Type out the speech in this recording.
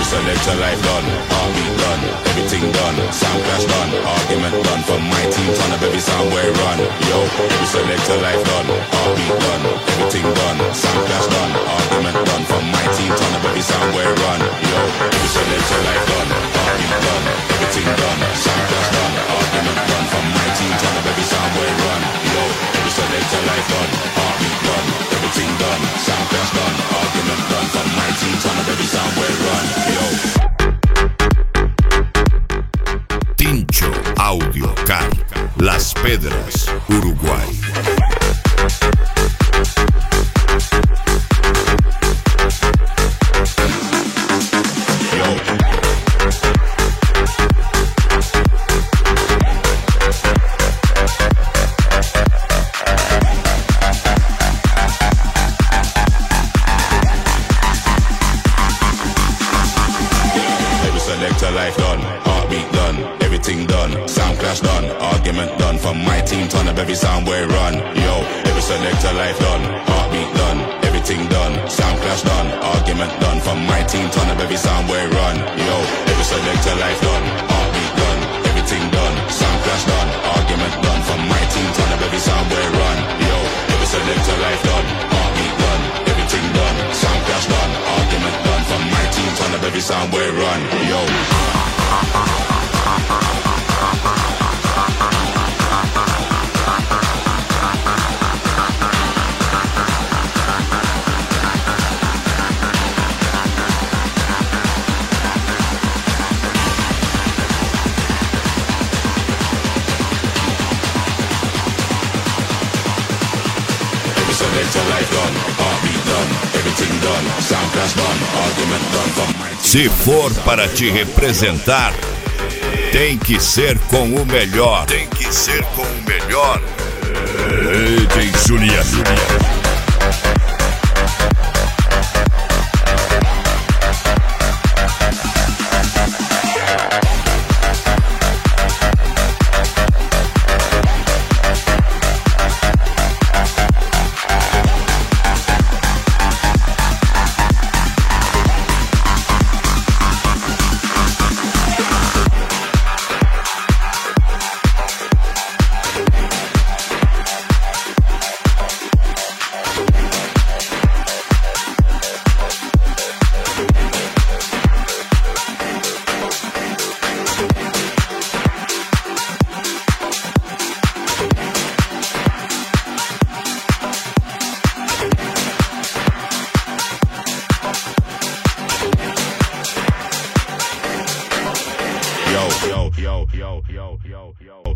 selector life done, heartbeat done, everything done, sound clash done, argument done. From my team, turn up every sound where it run. Yo, every selector life done, heartbeat done, everything done, sound clash done, argument done. From my team, turn up every sound where it run. Yo, every selector life done, heartbeat done, everything done, sound clash done, argument done. From my team, turn up every sound where it run. Yo, every selector life done, heartbeat done, everything done, sound clash done, argument done. From my team, turn up every sound where it run. Yo. Tincho Audio Car, Las Pedras, Uruguay. Life done, heartbeat done, everything done, sound clash done, argument done. From my team, turn up every sound where it run. Yo, every selector life done, heartbeat done, everything done, sound clash done, argument done. From my team, turn up every sound where it run. Yo, every selector life done, heartbeat done, everything done, sound clash done, argument done. From my team, turn up every sound where it run. Yo, every selector life done, heartbeat done, everything done, sound clash done, argument done. From my team, turn up every sound where it run. Yo. Se for para te representar, tem que ser com o melhor. Tem que ser com o melhor. DJ Julia. Yo.